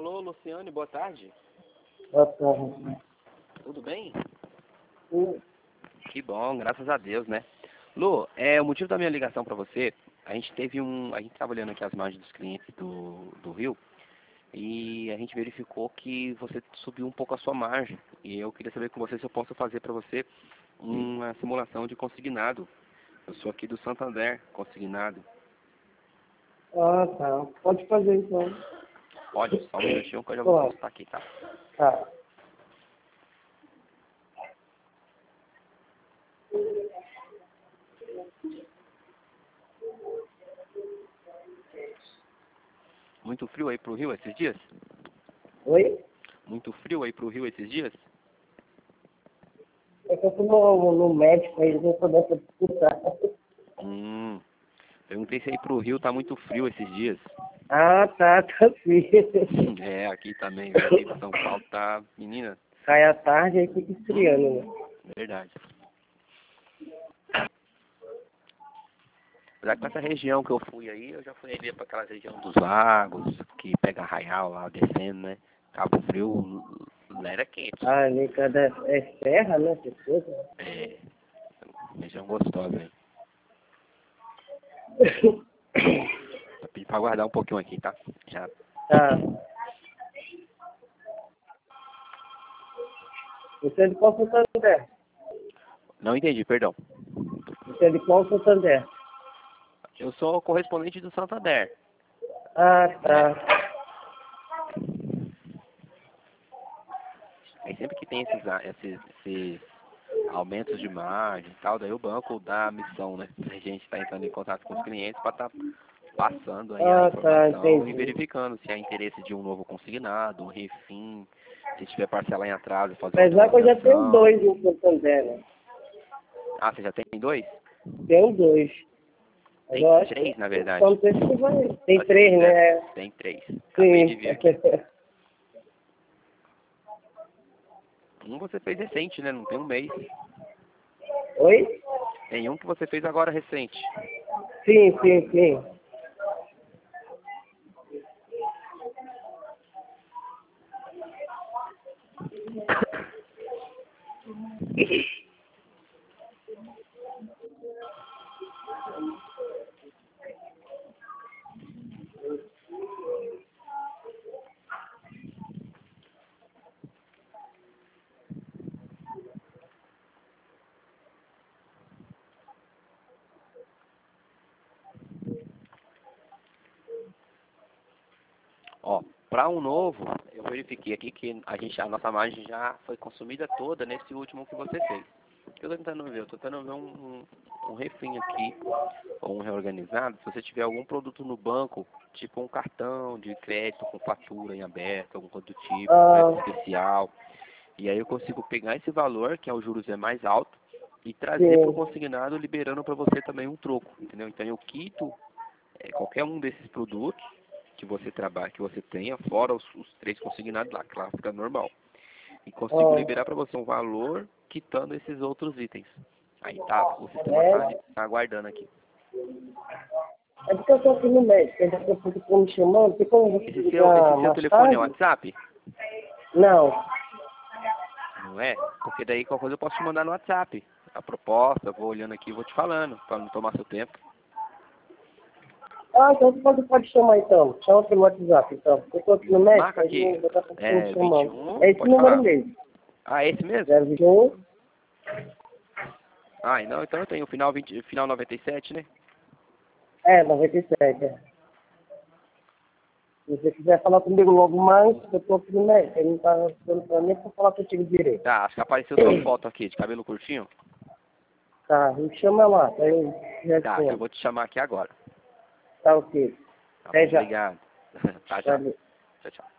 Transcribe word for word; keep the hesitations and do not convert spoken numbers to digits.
Alô, Luciane, boa tarde. Boa tarde. Tudo bem? Sim. Que bom, graças a Deus, né? Lu, é, o motivo da minha ligação para você, a gente teve um, a gente estava olhando aqui as margens dos clientes do, do Rio e a gente verificou que você subiu um pouco a sua margem e eu queria saber com você se eu posso fazer para você uma simulação de consignado. Eu sou aqui do Santander, consignado. Ah, tá. Pode fazer então. Pode, só um minutinho que eu já vou Pode. consultar aqui, tá? Tá. Muito frio aí pro Rio esses dias? Oi? Muito frio aí pro Rio esses dias? É que eu fui no, no médico aí, não começa a disputar. Hum, perguntei se aí pro Rio tá muito frio esses dias. Ah, tá, tá sim. É, aqui também, viu? Aqui em São Paulo tá, menina, Cai à tarde aí fica esfriando, né? verdade. Apesar que pra essa região que eu fui aí, eu já fui ali pra aquela região dos lagos, que pega Arraial lá, descendo, né? Cabo Frio, lá era quente. Ah, ali cada é serra, né? Essas coisas. É, região gostosa aí. Vou pedir pra aguardar um pouquinho aqui, tá? Já. Tá. Você é de qual Santander? Não entendi, perdão. Você é de qual Santander? Eu sou correspondente do Santander. Ah, tá. Aí sempre que tem esses, a- esses, esses aumentos de margem e tal, daí o banco dá a missão, né? A gente está entrando em contato com os clientes para estar passando aí a Ah, tá, informação e entendi. verificando se há interesse de um novo consignado, um refim, se tiver parcela em atraso, fazer uma Apesar que eu já tenho negociação. dois no Santander, né? Ah, você já tem dois? Tenho dois. Mas Tem eu acho três, na que verdade. só não sei se vai. Tem Olha, se três, quiser, né? tem três. Acabei de Sim. ver aqui. Um você fez recente, né? Não tem um mês. Oi? Tem um que você fez agora recente. Sim, sim, sim. Ó, para um novo, eu verifiquei aqui que a gente, a nossa margem já foi consumida toda nesse último que você fez. O que eu tô tentando ver? Eu tô tentando ver um, um, um refim aqui, ou um reorganizado, se você tiver algum produto no banco, tipo um cartão de crédito com fatura em aberto, algum coisa do tipo, um Ah, crédito especial, e aí eu consigo pegar esse valor, que é o juros é mais alto, e trazer para o sim. consignado, liberando para você também um troco, entendeu? Então eu quito é, qualquer um desses produtos que você trabalha, que você tenha, fora os, os três consignados lá, que lá fica normal. E consigo Ah, liberar para você um valor quitando esses outros itens. Aí tá, o sistema tá, é, ali- tá aguardando aqui. é porque eu tô aqui no médico, daqui a pouco estão me chamando, tem como você Esse seu, esse ligar seu mais telefone é tarde? WhatsApp? Não. Não é? Porque daí qualquer coisa eu posso te mandar no WhatsApp. A proposta, eu vou olhando aqui e vou te falando, para não tomar seu tempo. Ah, então você pode, pode chamar então. Chama pelo WhatsApp então. Eu tô aqui no médico, Marca aí aqui, daqui a pouco estão me é vinte e chamando. um, É esse pode número falar. mesmo. Ah, é esse mesmo? zero vinte e um. Ah, não, então eu tenho o final, vinte, final noventa e sete, né? É, noventa e sete. É. Se você quiser falar comigo logo mais, eu tô aqui no médico. Ele não tá dando pra mim pra falar contigo direito. Tá, acho que apareceu sua foto aqui, de cabelo curtinho. Tá, me chama lá, aí eu Tá, já respondo. vou te chamar aqui agora. Tá ok. Tá bom, Até já. obrigado. Tá, já. Valeu. Tchau, tchau.